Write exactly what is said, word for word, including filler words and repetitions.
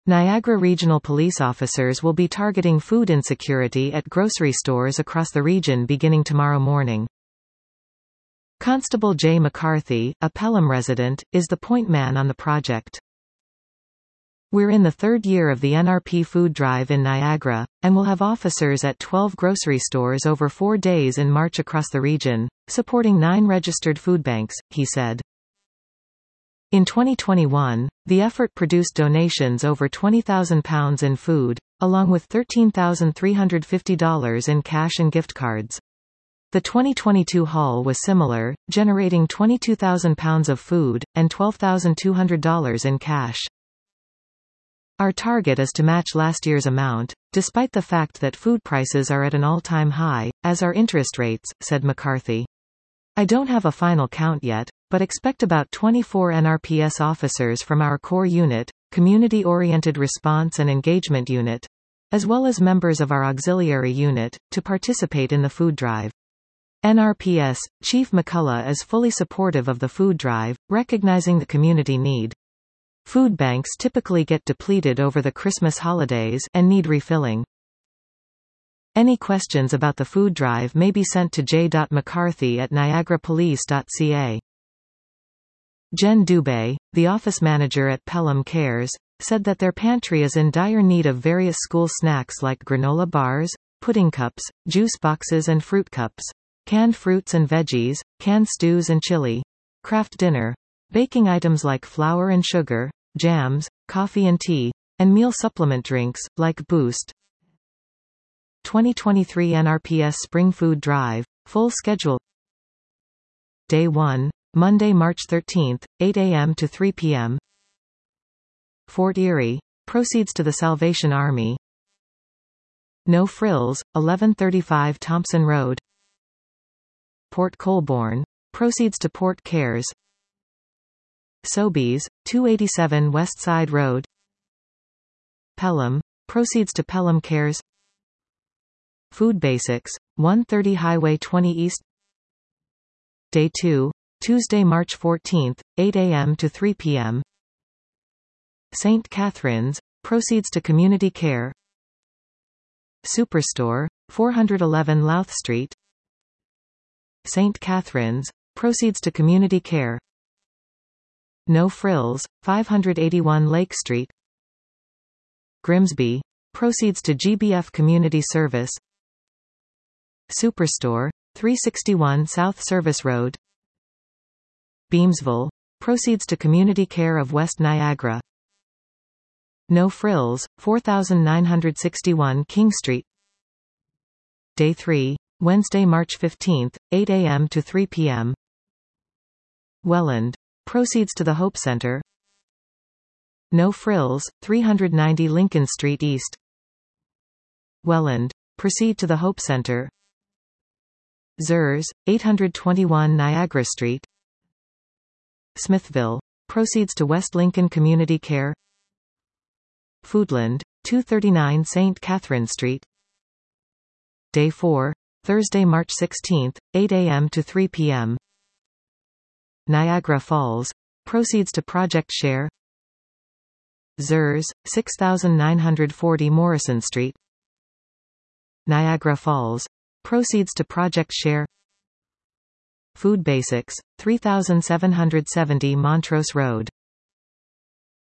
Niagara Regional Police officers will be targeting food insecurity at grocery stores across the region beginning tomorrow morning. Constable Jay McCarthy, a Pelham resident, is the point man on the project. We're in the third year of the N R P food drive in Niagara, and will have officers at twelve grocery stores over four days in March across the region, supporting nine registered food banks, he said. In twenty twenty-one, the effort produced donations over twenty thousand pounds in food, along with thirteen thousand three hundred fifty dollars in cash and gift cards. The twenty twenty-two haul was similar, generating twenty-two thousand pounds of food, and twelve thousand two hundred dollars in cash. Our target is to match last year's amount, despite the fact that food prices are at an all-time high, as are interest rates, said McCarthy. I don't have a final count yet, but expect about twenty-four N R P S officers from our core unit, Community-Oriented Response and Engagement Unit, as well as members of our auxiliary unit, to participate in the food drive. N R P S Chief McCullough is fully supportive of the food drive, recognizing the community need. Food banks typically get depleted over the Christmas holidays and need refilling. Any questions about the food drive may be sent to j dot mccarthy at niagara police dot c a. Jen Dubé, the office manager at Pelham Cares, said that their pantry is in dire need of various school snacks like granola bars, pudding cups, juice boxes and fruit cups, canned fruits and veggies, canned stews and chili, craft dinner, baking items like flour and sugar, jams, coffee and tea, and meal supplement drinks, like Boost. twenty twenty-three N R P S Spring Food Drive, full schedule. Day one, Monday, March thirteenth, eight a m to three p m Fort Erie, proceeds to the Salvation Army. No Frills, eleven thirty-five Thompson Road. Port Colborne, proceeds to Port Cares. Sobeys, two eighty-seven West Side Road. Pelham, proceeds to Pelham Cares. Food Basics, one thirty Highway twenty East. Day two, Tuesday, March fourteenth, eight a m to three p m Saint Catharines, proceeds to Community Care. Superstore, four eleven Louth Street. Saint Catharines, proceeds to Community Care. No Frills, five eighty-one Lake Street. Grimsby, proceeds to G B F Community Service. Superstore, three sixty-one South Service Road. Beamsville, proceeds to Community Care of West Niagara. No Frills, four nine six one King Street. Day three, Wednesday, March fifteenth, eight a m to three p m Welland, proceeds to the Hope Center. No Frills, three ninety Lincoln Street East. Welland, proceed to the Hope Center. Zers, eight twenty-one Niagara Street. Smithville, proceeds to West Lincoln Community Care. Foodland, two thirty-nine Saint Catherine Street. Day four, Thursday, March sixteenth, eight a m to three p m Niagara Falls, proceeds to Project Share. Zers, six nine forty Morrison Street. Niagara Falls, proceeds to Project Share. Food Basics, three seven seventy Montrose Road.